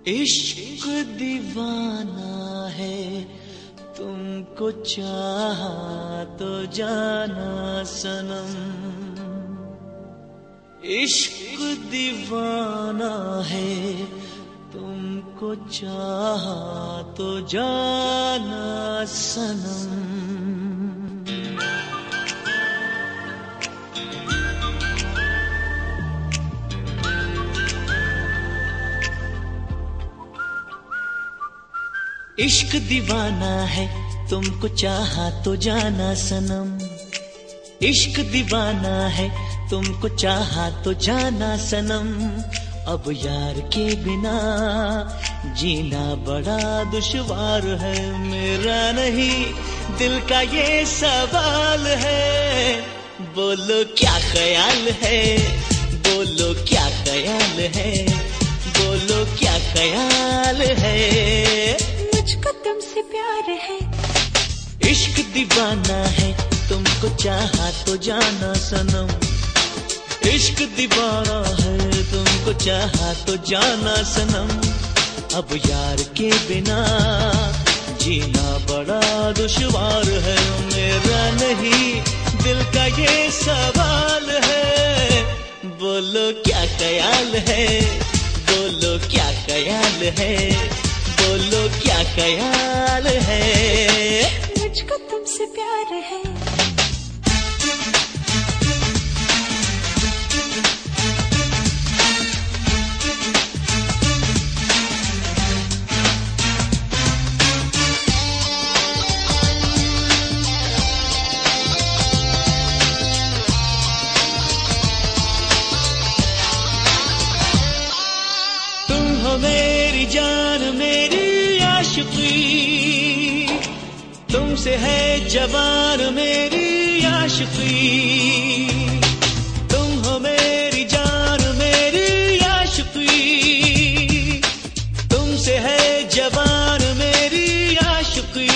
इश्क दीवाना है, तुमको चाहा तो जाना सनम। इश्क दीवाना है, तुमको चाहा तो जाना सनम। इश्क दीवाना है, तुमको चाहा तो जाना सनम। इश्क दीवाना है, तुमको चाहा तो जाना सनम। अब यार के बिना जीना बड़ा दुश्वार है, मेरा नहीं दिल का ये सवाल है। बोलो क्या ख्याल है, बोलो क्या ख्याल है, बोलो क्या ख्याल है। मुझको तुमसे प्यार है, इश्क दीवाना है, तुमको चाहा तो जाना सनम। इश्क दीवाना है, तुमको चाहा तो जाना सनम। अब यार के बिना जीना बड़ा दुश्वार है, मेरा नहीं दिल का ये सवाल है। बोलो क्या ख्याल है, बोलो क्या ख्याल है, बोलो क्या ख्याल है। मुझको तुमसे प्यार है। तुम हो मेरी जान, मेरी आशिकी, तुमसे है जवान मेरी आशिकी। तुम हो मेरी जान, मेरी आशिकी, तुमसे है जवान मेरी आशिकी।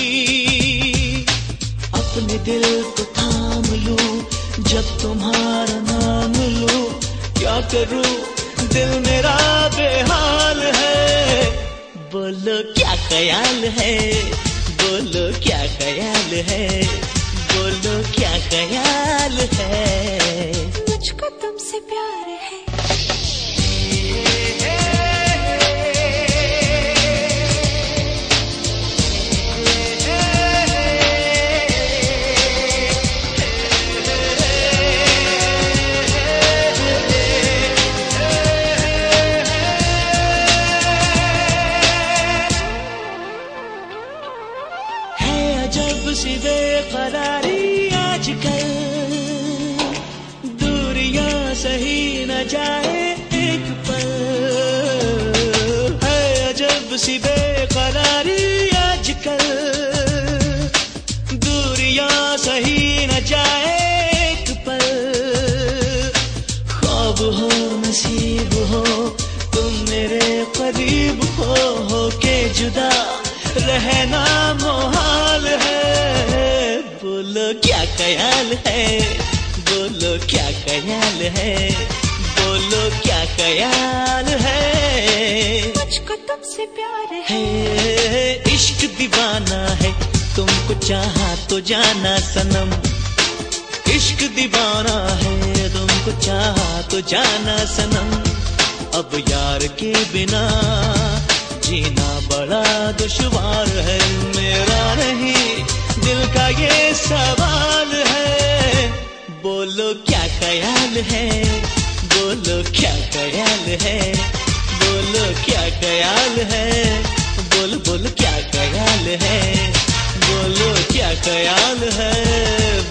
अपने दिल को थाम लूं, जब तुम्हारा नाम लूं, क्या करूं दिल मेरा बेहाल है। बोलो क्या ख्याल है, बोलो क्या ख्याल है, बोलो क्या ख्याल है। मुझको तुमसे प्यार है। जब सी बेकरारी आजकल, दूरियां सही न जाए एक पल। है जब सी बेकरारी आजकल, दूरियां सही न जाए एक पल। ख्वाब हो नसीब हो, तुम मेरे करीब हो के जुदा रहना मुहाल है। बोलो क्या ख्याल है, बोलो क्या ख्याल है, बोलो क्या ख्याल है। मुझको तुमसे प्यार है। इश्क दीवाना है, तुमको चाहा तो जाना सनम। इश्क दीवाना है, तुमको चाहा तो जाना सनम। अब यार के बिना जीना बड़ा दुश्वार है, मेरा नहीं दिल का ये सवाल है। बोलो क्या ख्याल है, बोलो क्या ख्याल है, बोलो क्या ख्याल है, बोल बोल क्या ख्याल है, बोलो क्या ख्याल है।